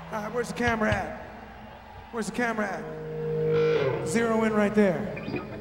All right, where's the camera at? Where's the camera at? Zero in right there.